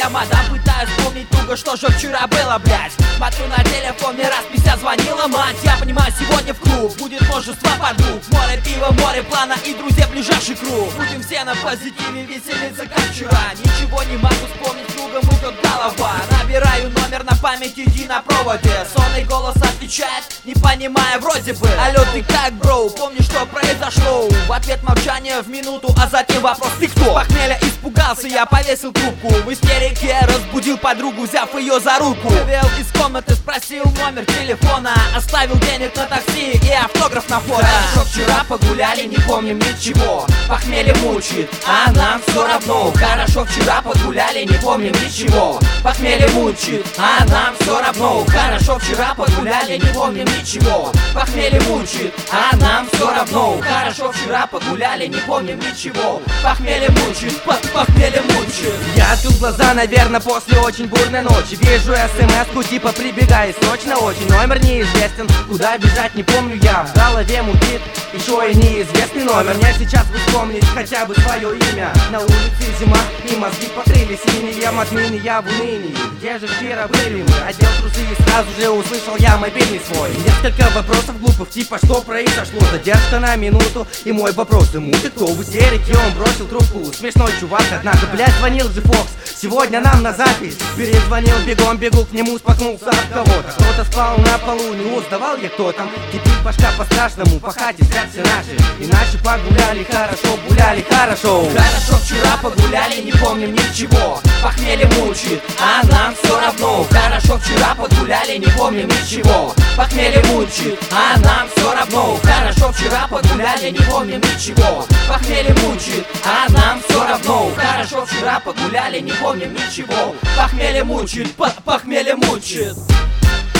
я мадам, пытаюсь вспомнить туго, что же вчера было, блядь. Смотрю на телефон, не раз 50 звонила мать. Я понимаю, сегодня в клуб будет множество подруг. Море пива, море плана и друзья ближайший круг. Будем все на позитиве, веселиться как вчера. Ничего не могу вспомнить, кругом идет голова. Набираю номер на память, иди на проводе. Сонный голос отвечает, не понимая вроде бы. Алло, ты как, бро? Помнишь, что произошло? В ответ молчание в минуту, а затем вопрос: ты кто? Похмелья испугался, я повесил трубку. В истерике разбудил подругу, взяв ее за руку. Вывел из комнаты, спросил номер телефона. Оставил денег на такси и автограф на фото. Хорошо, вчера погуляли, не помним ничего. Похмелье мучит, а нам все равно. Хорошо, вчера погуляли, не помним ничего. Похмелье мучит, а нам все равно. Хорошо, вчера погуляли, не помним ничего. Похмелье мучит, а нам все равно. Хорошо, вчера погуляли, не помним ничего. Похмелье мучит, похмелье мучит. Я открыл глаза, наверное, после очень бурной ночи. Вижу смс-ку, типа прибегай срочно очень. Номер неизвестен, куда бежать не помню я. В голове мутит, еще и неизвестный номер. Мне сейчас бы вспомнить хотя бы свое имя. На улице зима, и мозги потрили синие. Отныне я в унынии, где же вчера были мы? Одел трусы и сразу же услышал я мобильный свой. Несколько вопросов глупых, типа что произошло? Задержка на минуту, и мой вопрос ему: ты кто? В истерике он бросил трубку. Смешной чувак, однако, блядь, звонил же Фокс. Сегодня нам на запись. Перезвонил, бегом бегу к нему, споткнулся от кого-то. Кто-то спал на полу, не узнавал я, кто там. Кипит башка по-страшному, по хате спят все наши. Иначе погуляли хорошо, гуляли хорошо. Хорошо, вчера погуляли, не помним ничего. Похмелье мучит, а нам все равно. Хорошо, вчера погуляли, не помним ничего. Похмелье мучит, а нам все равно. Хорошо, вчера погуляли, не помним ничего. Похмелье мучит, а нам все равно. Хорошо, вчера погуляли, не помним ничего. Похмелье мучит, похмелье мучит.